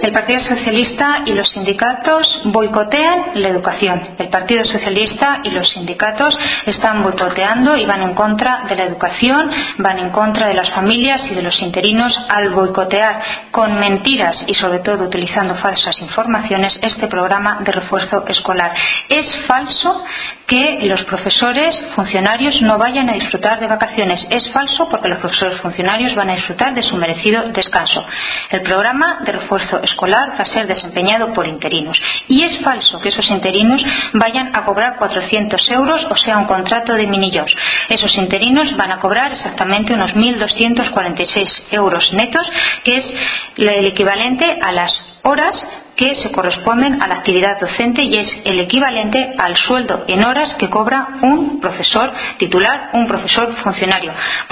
El Partido Socialista y los sindicatos boicotean la educación. El Partido Socialista y los sindicatos están boicoteando y van en contra de la educación, van en contra de las familias y de los interinos al boicotear con mentiras y sobre todo utilizando falsas informaciones este programa de refuerzo escolar. Es falso que los profesores funcionarios no vayan a disfrutar de vacaciones. Es falso porque los profesores funcionarios van a disfrutar de su merecido descanso. El programa de refuerzo escolar va a ser desempeñado por interinos. Y es falso que esos interinos vayan a cobrar 400 euros, o sea, un contrato de minijobs. Esos interinos van a cobrar exactamente unos 1.246 euros netos, que es el equivalente a las horas que se corresponden a la actividad docente y es el equivalente al sueldo en horas que cobra un profesor titular, un profesor funcionario.